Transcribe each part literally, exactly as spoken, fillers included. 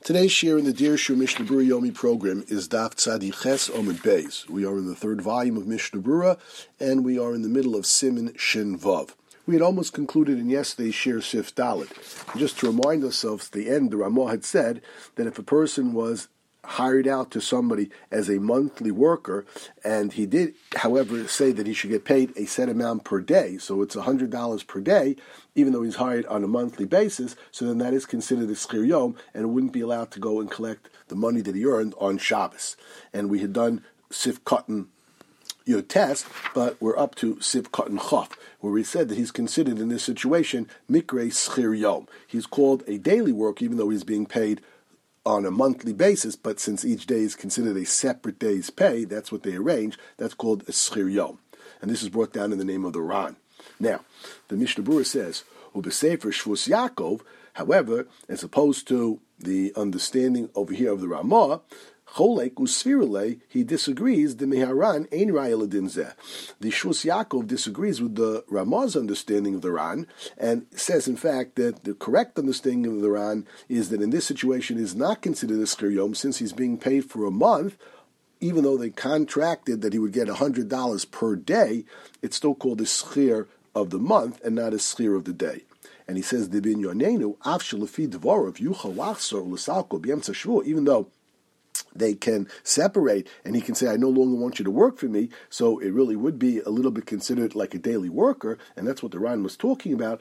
Today's share in the Dear Shur Mishnah Berurah Yomi program is Daf Tzadi Ches Omid Beis. We are in the third volume of Mishnah Berurah, and we are in the middle of Siman Shin Vav. We had almost concluded in yesterday's share Sif Dalet. And just to remind ourselves, at the end, the Ramah had said that if a person was hired out to somebody as a monthly worker, and he did, however, say that he should get paid a set amount per day, so it's one hundred dollars per day, even though he's hired on a monthly basis, so then that is considered a schir yom, and it wouldn't be allowed to go and collect the money that he earned on Shabbos. And we had done Sif Katan your test, but we're up to Sif Katan Chof, where we said that he's considered in this situation Mikre schir yom. He's called a daily work, even though he's being paid on a monthly basis, but since each day is considered a separate day's pay, that's what they arrange, that's called a schir yom. And this is brought down in the name of the Ran. Now, the Mishnah Berurah says, Ubesefer Shvus Yaakov, however, as opposed to the understanding over here of the Ramah, Cholek Usfirale, he disagrees, the Meharan Ein Raya Ladin Zeh. The Shvus Yaakov disagrees with the Ramah's understanding of the Ran, and says, in fact, that the correct understanding of the Ran is that in this situation is not considered a schir yom, since he's being paid for a month. Even though they contracted that he would get one hundred dollars per day, it's still called a schir of the month and not a schir of the day. And he says, Dibin Yonenu, Af Shalafi Dvorov, Yucha Wachsor, Lasalko, B'yemtza Shvuah, even though they can separate, and he can say, I no longer want you to work for me, so it really would be a little bit considered like a daily worker, and that's what the Ran was talking about,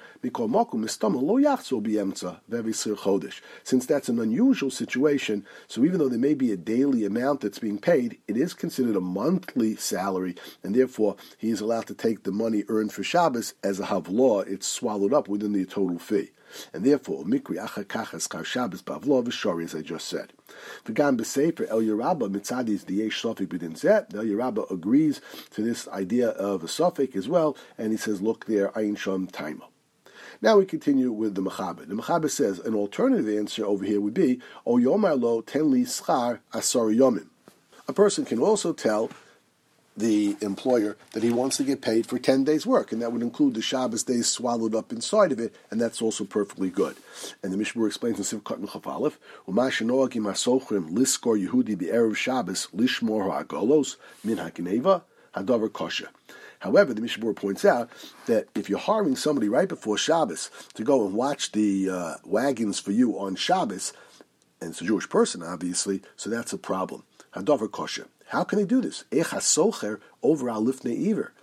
since that's an unusual situation, so even though there may be a daily amount that's being paid, it is considered a monthly salary, and therefore he is allowed to take the money earned for Shabbos as a havlah. It's swallowed up within the total fee. And therefore, mikri achakachas kar Shabbos bavlo v'shori, as I just said. V'gam b'sefer El Yerabba mitzadis diyesh sofik b'din zeh. El Yerabba agrees to this idea of a sofik as well, and he says, look there, ayin shom taima. Now we continue with the Mechaber. The Mechaber says an alternative answer over here would be, O yomar lo ten li schar asar yomim. A person can also tell the employer that he wants to get paid for ten days' work, and that would include the Shabbos days swallowed up inside of it, and that's also perfectly good. And the Mishnah explains in Siv Katan Chaf Aleph, Uma shenoagim hasochrim liskor Yehudi be'erev Shabbos lishmor ha'agolos min ha'geneva hadavar kosher. However, the Mishnah points out that if you're hiring somebody right before Shabbos to go and watch the uh, wagons for you on Shabbos, and it's a Jewish person, obviously, so that's a problem. Hadavar kosher. How can they do this? Over al lifnei iver.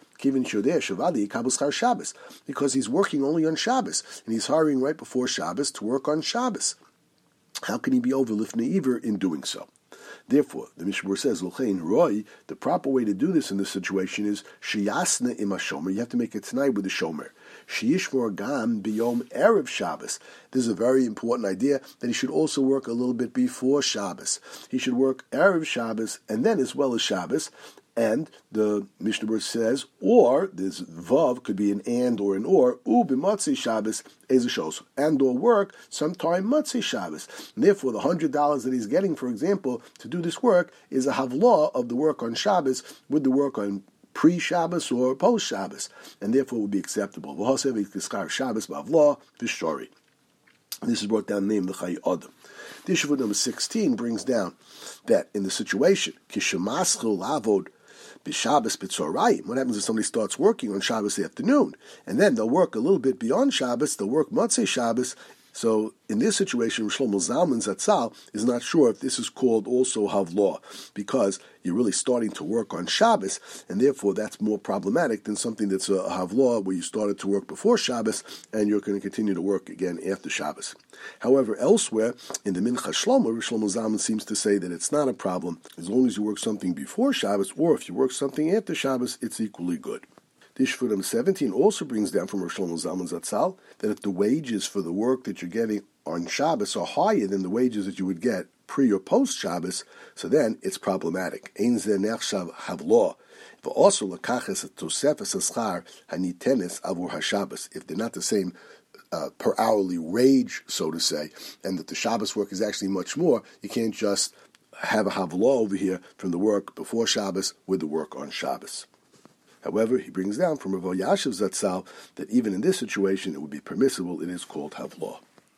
Because he's working only on Shabbos, and he's hiring right before Shabbos to work on Shabbos. How can he be over lifnei iver in doing so? Therefore, the Mishnah says, Roy, the proper way to do this in this situation is sheyasne im hashomer. You have to make it tonight with the shomer. Sheyishmor gam biyom erev Shabbos. This is a very important idea that he should also work a little bit before Shabbos. He should work erev Shabbos and then as well as Shabbos. And the Mishnah says, or this vav could be an and or an or, u b'matzei Shabbos ezeshos, and or work sometime matzei Shabbos. And therefore, the hundred dollars that he's getting, for example, to do this work is a havlah of the work on Shabbos with the work on pre-Shabbos or post-Shabbos, and therefore it would be acceptable. V'hosev yiskar Shabbos b'havlah v'shori. This is brought down the name of the Chai Adam. The issue number sixteen brings down that in the situation, kishemaschu lavod b'Shabbos b'tzorayim, what happens if somebody starts working on Shabbos afternoon, and then they'll work a little bit beyond Shabbos, they'll work Matzei Shabbos. So in this situation, Shlomo Zalman Zatzal is not sure if this is called also havlah, because you're really starting to work on Shabbos, and therefore that's more problematic than something that's a havlah where you started to work before Shabbos, and you're going to continue to work again after Shabbos. However, elsewhere, in the Mincha Shlomo, Shlomo Zalman seems to say that it's not a problem, as long as you work something before Shabbos, or if you work something after Shabbos, it's equally good. The Shvurim seventeen also brings down from Rosh Shlomo Zalman Zatzal that if the wages for the work that you're getting on Shabbos are higher than the wages that you would get pre or post Shabbos, so then it's problematic. Ein zeh nechshav havlah. V'aso lakaches tosefes haschar hanitenes avur haShabbos. If they're not the same uh, per hourly wage, so to say, and that the Shabbos work is actually much more, you can't just have a havlah over here from the work before Shabbos with the work on Shabbos. However, he brings down from Rav Yashiv Zatzal that even in this situation it would be permissible. It is called havlah.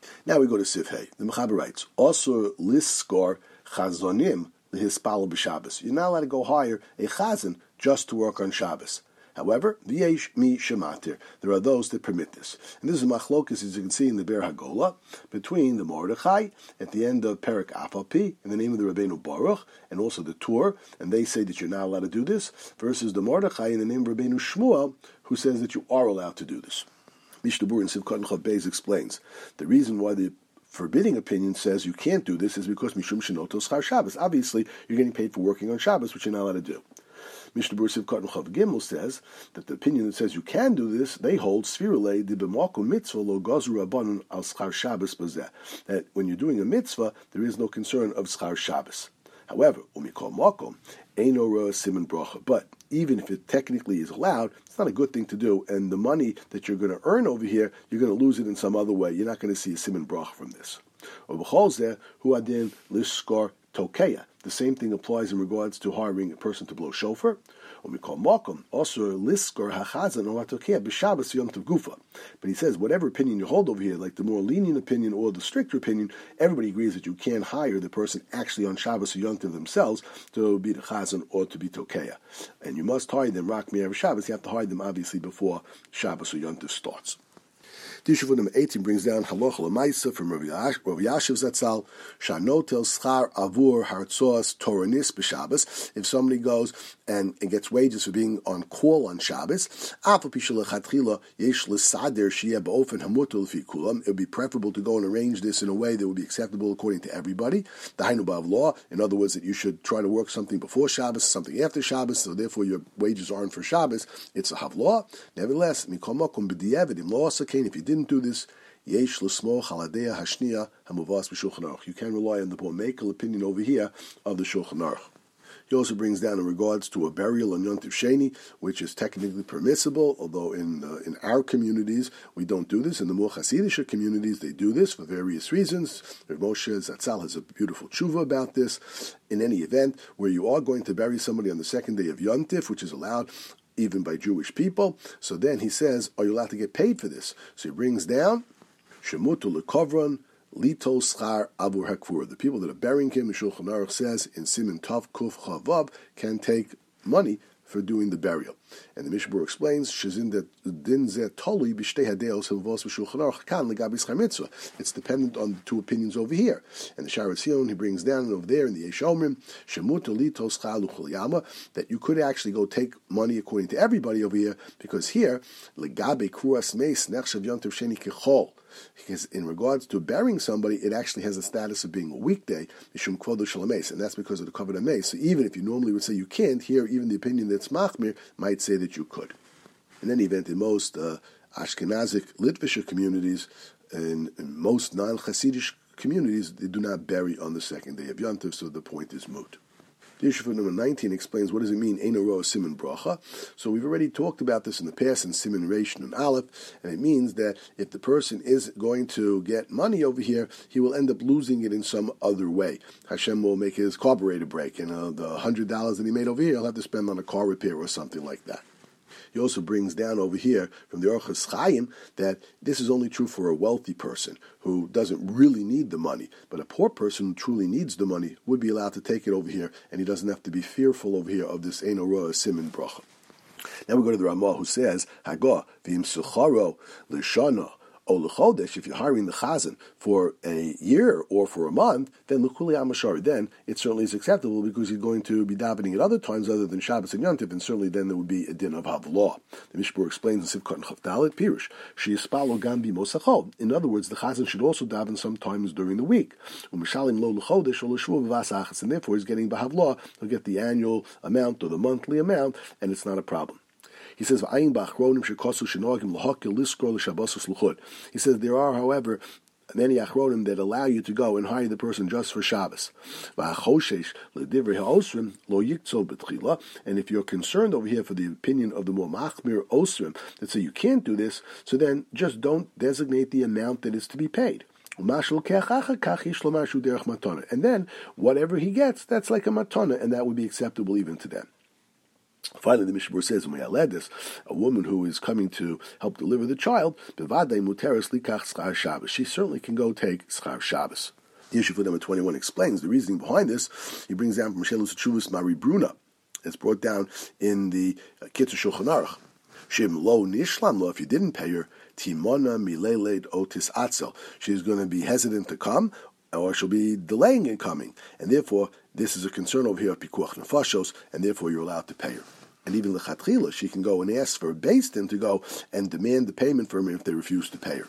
Now we go to Sifhei. The Mechaber writes, also liskor chazonim lehispal b'Shabbos. You're not allowed to go hire a chazan just to work on Shabbos. However, v'yesh mi shematir. There are those that permit this. And this is machlokas, as you can see in the Ber Hagola, between the Mordechai at the end of Perek Afapi, in the name of the Rabbeinu Baruch, and also the Tur, and they say that you're not allowed to do this, versus the Mordechai in the name of Rabbeinu Shmuel, who says that you are allowed to do this. Mishnah Berurah in Sivkot and Chav Beis explains the reason why the forbidding opinion says you can't do this is because Mishum Shenoto Schar Shabbos. Obviously, you're getting paid for working on Shabbos, which you're not allowed to do. Mishnah Berurah Sivkot and Chav Gimel says that the opinion that says you can do this, they hold Svirule di b'malkum mitzvah lo gazru rabbanon al schar Shabbos bazeh. That when you're doing a mitzvah, there is no concern of schar Shabbos. However, umikol makom eino roa siman bracha. But even if it technically is allowed, it's not a good thing to do. And the money that you're going to earn over here, you're going to lose it in some other way. You're not going to see a siman bracha from this. Or b'chol zeh hu adin liskor tokeya. The same thing applies in regards to hiring a person to blow shofar. When we call makom, also liskor hachazan or hatokeya b'Shabbos yom tov gufa. But he says whatever opinion you hold over here, like the more lenient opinion or the stricter opinion, everybody agrees that you can't hire the person actually on Shabbos or yom tov themselves to be the chazan or to be tokeya, and you must hire them rak mi'erev Shabbos. You have to hire them obviously before Shabbos or yom tov starts. Tishuv number eighteen brings down halacha l'maisa from Rav Yashiv Zatzal, shanotel schar avur hartzos toranis b'Shabbos. If somebody goes and, and gets wages for being on call on Shabbos, it would be preferable to go and arrange this in a way that would be acceptable according to everybody. The Hainu B'Av law, in other words, that you should try to work something before Shabbos, something after Shabbos, so therefore your wages aren't for Shabbos. It's a havlaw. Nevertheless, mikol makom b'diavad im lo asakain. If you didn't do this, yesh l'smoch haladea hashniya hamuvas b'Shulchan Aruch. You can rely on the Bomekel opinion over here of the Shulchan Aruch. He also brings down in regards to a burial on Yom Tov Sheni, which is technically permissible, although in uh, in our communities we don't do this. In the more Hasidic communities they do this for various reasons. Rav Moshe Zatzal has a beautiful tshuva about this. In any event, where you are going to bury somebody on the second day of Yom Tov, which is allowed even by Jewish people, so then he says, are you allowed to get paid for this? So he brings down Shemutu lekovron Lito schar avur hakvur. The people that are burying him, the Shulchan Aruch says in Siman Tov Kuf Chavav, can take money for doing the burial. And the Mishnah Berurah explains, Shezin that din zeh tolui b'shtei hadeos havos v'Shulchan Aruch kan legabi schar mitzvah. It's dependent on the two opinions over here. And the Shara Tzion, he brings down over there in the Yesh Omrim, Shemut lito schar luchol yama, that you could actually go take money according to everybody over here, because here legabi kruas meis nechshav yom tov sheni kechol. Because in regards to burying somebody, it actually has the status of being a weekday, mishum kvodo shalameis, and that's because of the covenant of meis. So even if you normally would say you can't, here even the opinion that's machmir might say that you could. In any event, in most uh, Ashkenazic Litvisher communities, in, in most non-Hasidic communities, they do not bury on the second day of Yom Tov, so the point is moot. The issue for number nineteen explains what does it mean, Eino Roa Siman Bracha. So we've already talked about this in the past in Siman Reish and Aleph, and it means that if the person is going to get money over here, he will end up losing it in some other way. Hashem will make his carburetor break, and uh, the one hundred dollars that he made over here, he'll have to spend on a car repair or something like that. He also brings down over here from the Orchos Chaim that this is only true for a wealthy person who doesn't really need the money, but a poor person who truly needs the money would be allowed to take it over here, and he doesn't have to be fearful over here of this Eino Roa Siman Bracha. Now we go to the Ramah, who says, Hagah v'im sucharo l'shana o l'chodesh. If you're hiring the chazan for a year or for a month, then l'kuli amashar, then it certainly is acceptable because you're going to be davening at other times other than Shabbos and Yom Tov, and certainly then there would be a din of havlaw. The Mishnah Berurah explains in Sivkot and Chavdalet Pirush, sheyispalo gam b'mosachol. In other words, the chazan should also daven sometimes during the week. U'mishalim lo l'chodesh o l'shvuah v'vasachas, and therefore he's getting b'havlaw. He'll get the annual amount or the monthly amount, and it's not a problem. He says, He says, there are, however, many achronim that allow you to go and hire the person just for Shabbos. And if you're concerned over here for the opinion of the more machmir osrim that say you can't do this, so then just don't designate the amount that is to be paid. And then whatever he gets, that's like a matana, and that would be acceptable even to them. Finally, the Mishnah says, this, a woman who is coming to help deliver the child, she certainly can go take schar Shabbos. The issue for number twenty-one explains the reasoning behind this. He brings down from Shelus Chuvas Mari Bruna. It's brought down in the Kitzur Shulchan Aruch. Shim lo nishlam lo, if you didn't pay her, timona mileled otis atzel. She's going to be hesitant to come, or she'll be delaying in coming. And therefore, this is a concern over here of Pikuach Nefashos, and therefore you're allowed to pay her. And even lechatchila, she can go and ask for a beis din to go and demand the payment from her if they refuse to pay her.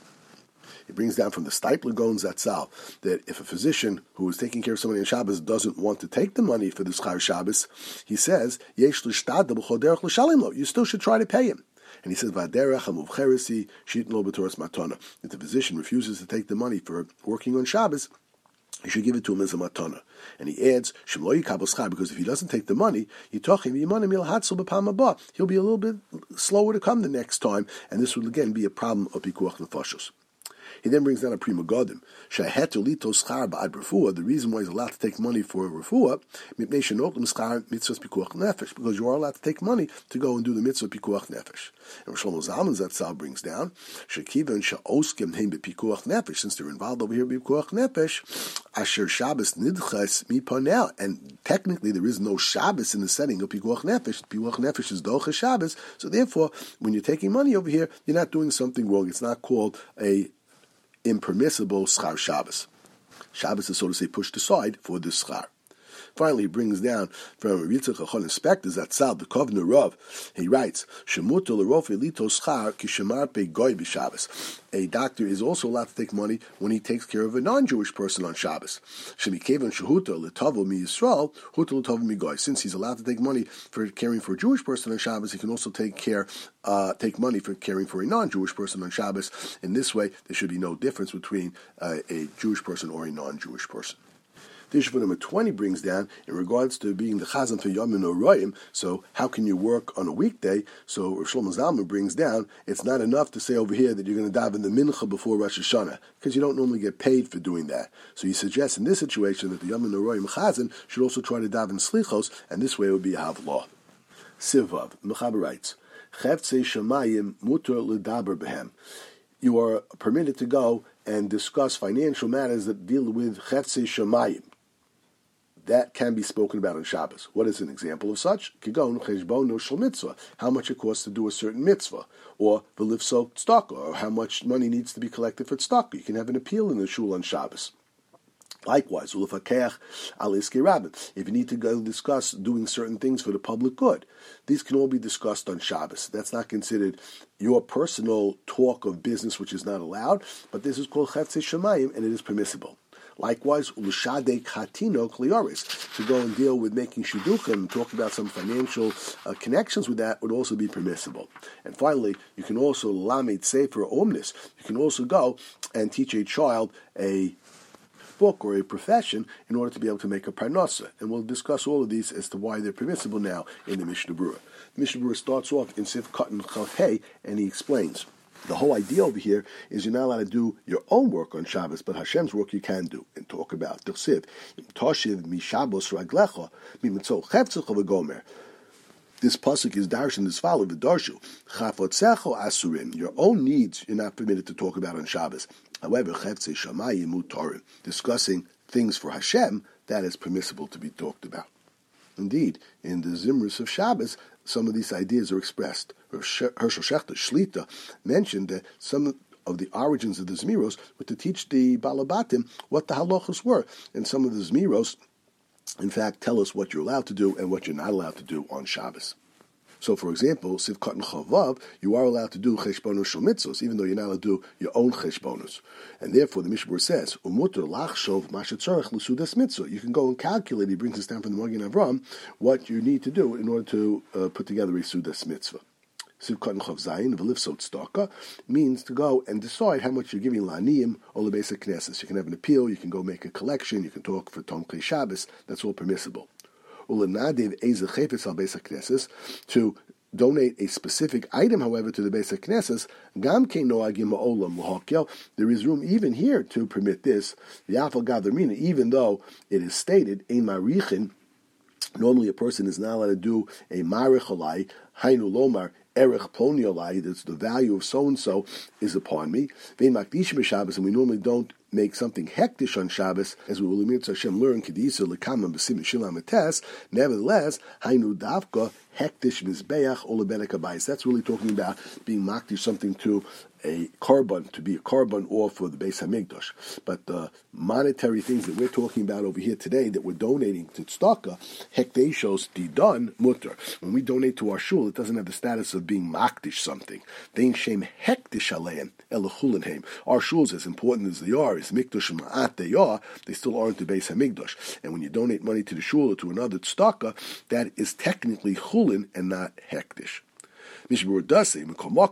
It brings down from the Steipler Gaon Zatzal that if a physician who is taking care of somebody on Shabbos doesn't want to take the money for the schar Shabbos, he says, Yesh l'shtadel b'chol derech l'shalim lo. You still should try to pay him. And he says, V'aderech hamuvcheresi shitn lo b'toras matana. If the physician refuses to take the money for working on Shabbos, you should give it to him as a matana. And he adds, Shem lo yikabel schar, because if he doesn't take the money, yitochim yimanim yilhatzel b'pam haba. He'll be a little bit slower to come the next time, and this will again be a problem of pikuach nefashos. He then brings down a prima godim. Shehetu lito schar ba'ad refuah. The reason why he's allowed to take money for refuah, mipnei shenotim schar mitzvahs pikuach nefesh, because you are allowed to take money to go and do the mitzvah pikuach nefesh. And Rosh Shlomo Zalman Zatzal brings down shekivan she'oskim heim b'pikuach nefesh, since they're involved over here b'pikuach nefesh, asher Shabbos nidchas mipanel, and technically there is no Shabbos in the setting of pikuach nefesh. Pikuach nefesh is docha Shabbos, so therefore when you're taking money over here, you're not doing something wrong. It's not called a impermissible schar Shabbos. Shabbos is, so to say, pushed aside for this schar. Finally, he brings down from Yitzchak Chachon Inspector Zatzal, the Kovner Rav. He writes, "Shemuto l'rofe lito schar kishamar pe goy b'Shabbos." A doctor is also allowed to take money when he takes care of a non-Jewish person on Shabbos. Shemikevan shehuto l'tavo mi Yisrael, huto l'tavo mi goy. Since he's allowed to take money for caring for a Jewish person on Shabbos, he can also take care, uh, take money for caring for a non-Jewish person on Shabbos. In this way, there should be no difference between uh, a Jewish person or a non-Jewish person. The issue for number twenty brings down in regards to being the chazan for Yom Noraim. So how can you work on a weekday? So Rosh Shlomo Zalman brings down, it's not enough to say over here that you're going to daven the mincha before Rosh Hashanah, because you don't normally get paid for doing that. So he suggests in this situation that the Yom Noraim chazan should also try to daven slichos, and this way it would be a havlah. Sivav, Mechaber writes, Cheftzei Shamayim muter l'daber behem. You are permitted to go and discuss financial matters that deal with Cheftzei Shamayim. That can be spoken about on Shabbos. What is an example of such? Kigon cheshbono shel mitzvah, how much it costs to do a certain mitzvah, or v'lifso tzedakah, or how much money needs to be collected for tzedakah. You can have an appeal in the shul on Shabbos. Likewise, ulefakech al iskei rabbin, if you need to go discuss doing certain things for the public good, these can all be discussed on Shabbos. That's not considered your personal talk of business, which is not allowed, but this is called cheftzei shamayim, and it is permissible. Likewise, ulishadei katino klioris, to go and deal with making shidduchim and talk about some financial uh, connections with that would also be permissible. And finally, you can also lamed sefer omnis. You can also go and teach a child a book or a profession in order to be able to make a parnasa. And we'll discuss all of these as to why they're permissible now in the Mishnah Berurah. The Mishnah Berurah starts off in Sif Katan Chav Hey, and he explains. The whole idea over here is you're not allowed to do your own work on Shabbos, but Hashem's work you can do and talk about. This pasuk is darshan as follows: V'darshu chafotzecho asurim. Your own needs you're not permitted to talk about on Shabbos. However, cheftzei shamayim mutarim, discussing things for Hashem, that is permissible to be talked about. Indeed, in the Zimrus of Shabbos, some of these ideas are expressed. Hershel Shechter Shlita mentioned that some of the origins of the Zmiros were to teach the Balabatim what the halachos were. And some of the Zmiros, in fact, tell us what you're allowed to do and what you're not allowed to do on Shabbos. So, for example, Sivkat and Chavav, you are allowed to do cheshbonus shel mitzvos, even though you're not allowed to do your own cheshbonus. And therefore, the Mishnah says, Umuter lachshov mashetzarech l'sudas mitzvah. You can go and calculate, he brings this down from the Magen Avram, what you need to do in order to uh, put together a sudas mitzvah. Sivkat and Chav Zayin, v'lifsot tzedakah, means to go and decide how much you're giving la'aniyim or l'beis knesses. You can have an appeal, you can go make a collection, you can talk for Tomchei Shabbos, that's all permissible. To donate a specific item, however, to the Beis HaKnesses, there is room even here to permit this, even though it is stated, Normally, a person is not allowed to do a marich alai, hainu lomar, erech ploni alai, that's the value of so-and-so is upon me. Vein makdishim b'Shabbos, and we normally don't make something hektish on Shabbos, as we will Emir Hashem learn, kedisa lekama b'sim shilam etes. Nevertheless, hainu davka hektish mizbeach olebedek habayis. That's really talking about being makdish something to a korban, to be a korban or for the Beis Hamikdash. But the monetary things that we're talking about over here today that we're donating to tzedakah, hekdeshos didon mutter. When we donate to our shul, it doesn't have the status of being makdish something. Dein shem hektish aleim elechulenheim. Our shuls, as important as they are, as mikdash ma'at they are, they still aren't the Beis Hamikdash. And when you donate money to the shul or to another tzedakah, that is technically chulin and not hektish. Mishbur does say,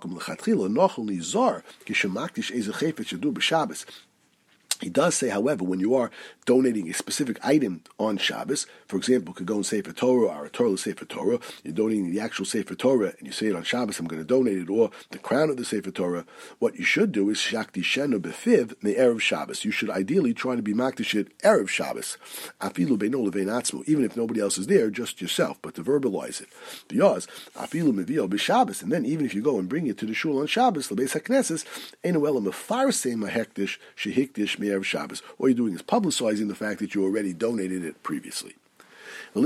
he does say, however, when you are donating a specific item on Shabbos, for example, could go and Sefer Torah or a Torah Sefer Torah, you're donating the actual Sefer Torah, and you say it on Shabbos, I'm going to donate it, or the crown of the Sefer Torah, what you should do is Shakti Shenu Befiv the Erev Shabbos. You should ideally try to be Makdish it Erev Shabbos. Afilu Beino Levein Atzmo, even if nobody else is there, just yourself, but to verbalize it. Because Afilu Mevio B'Shabbos, and then even if you go and bring it to the shul on Shabbos, Lebeis HaKnesses, Einu Ela Mefarsei Mahektish Shehiktish Me'erev Shabbos. All you're doing is publicizing the fact that you already donated it previously. To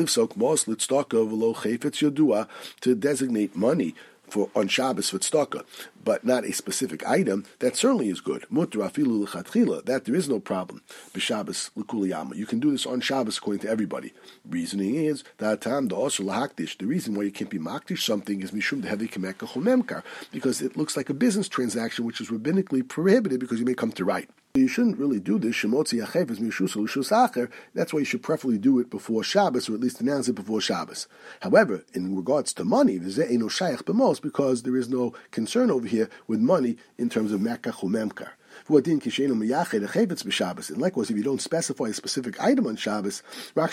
designate money for on Shabbos for tzedakah, but not a specific item, that certainly is good. Mutter afilu l'chatchila, that there is no problem. B'Shabbos l'kuliyama, you can do this on Shabbos according to everybody. Reasoning is that tam da'asur lahakdish. The reason why you can't be makdish something is mishum dehevi kemeka chomemkar, because it looks like a business transaction which is rabbinically prohibited because you may come to write. You shouldn't really do this. That's why you should preferably do it before Shabbos, or at least announce it before Shabbos. However, in regards to money, because there is no concern over here with money in terms of mekach or memkar. And likewise, if you don't specify a specific item on Shabbos, I'm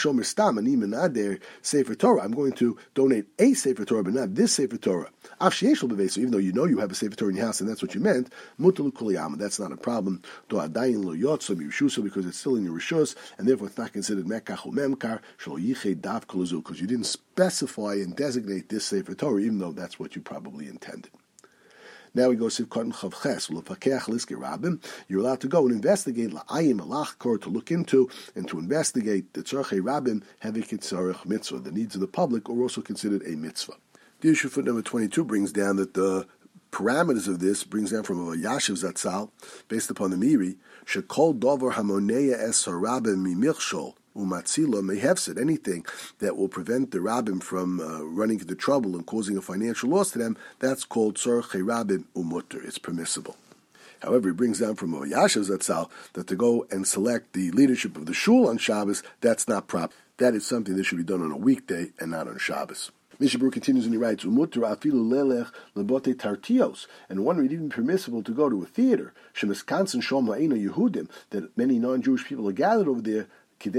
going to donate a Sefer Torah, but not this Sefer Torah. Even though you know you have a Sefer Torah in your house and that's what you meant, that's not a problem. Because it's still in your rishus, and therefore it's not considered mekach or memkar, because you didn't specify and designate this Sefer Torah, even though that's what you probably intended. Now we go to Sivkot Chavches, L'Fakeach Liske Rabbim. You're allowed to go and investigate La'ayim Alachkor, to look into and to investigate the Tzarchei Rabbim Hevikit Tzarech Mitzvah, the needs of the public, are also considered a mitzvah. The issue foot number twenty-two brings down that the parameters of this brings down from a Yashiv Zatzal, based upon the Miri, Shekol Dover Hamoneya Es Harabim Mimichshol. Umatzila may have said anything that will prevent the rabbim from uh, running into trouble and causing a financial loss to them, that's called tzorchei rabbim umutter. It's permissible. However, he brings down from Yashav Zatzal that to go and select the leadership of the shul on Shabbos, that's not proper. That is something that should be done on a weekday and not on Shabbos. Mishabur continues and he writes, Umutter afilu lelech lebote tartios, and one would even permissible to go to a theater, shemiskansen shom la'ena Yehudim, that many non-Jewish people are gathered over there. If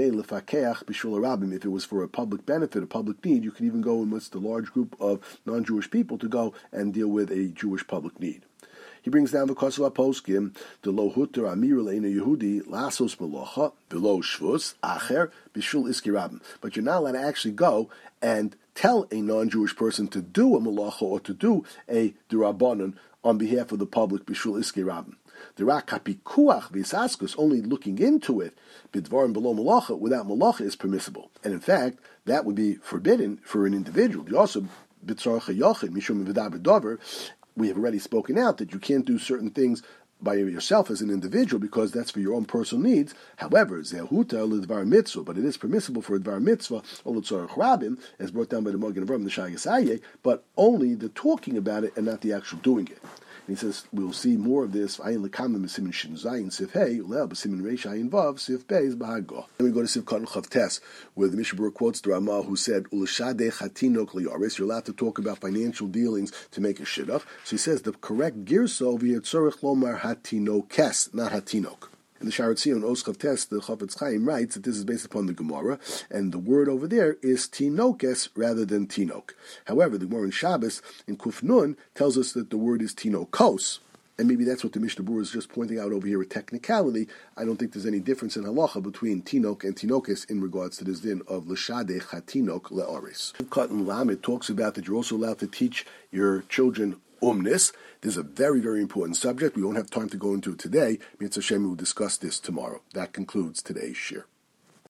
it was for a public benefit, a public need, you could even go amidst a large group of non-Jewish people to go and deal with a Jewish public need. He brings down the Kosova Poskim, the Lo Hutter Amir Leina Yehudi, Lasos Melocha, below Shvus, Acher, Bishul Iski Rabbim. But you're not allowed to actually go and tell a non-Jewish person to do a Melocha or to do a Durabanan on behalf of the public, Bishul Iski Rabbim. The rakapikuach v'isaskus, only looking into it, bidvarim below malacha, without malacha is permissible. And in fact, that would be forbidden for an individual. You also, bitzarcha yochid, mishum v'daber, we have already spoken out that you can't do certain things by yourself as an individual because that's for your own personal needs. However, zehuta l'dvar mitzvah, but it is permissible for a dvar mitzvah, or l'tzarech rabim, as brought down by the Magen Avraham, the Shagas Aryeh, but only the talking about it and not the actual doing it. And he says, we'll see more of this. Then we go to Sivkot Chavtes, where the Mishabur quotes the Ramah, who said, you're allowed to talk about financial dealings to make a shidduch. So he says, the correct girsa over here, tzorech lomar hatinokes, not hatinok. In the Sharat Zion, Os Chavtes, the Chafetz Chaim writes that this is based upon the Gemara, and the word over there is tinokes rather than tinok. However, the Gemara in Shabbos, in Kuf Nun, tells us that the word is tinokos. And maybe that's what the Mishnah Berurah is just pointing out over here, a technicality. I don't think there's any difference in halacha between tinok and tinokis in regards to this din of l'shadeh chatinok le'aris. Cotton Lamed talks about that you're also allowed to teach your children umnis. This is a very, very important subject. We won't have time to go into it today. Mitzvah Hashem will discuss this tomorrow. That concludes today's shir.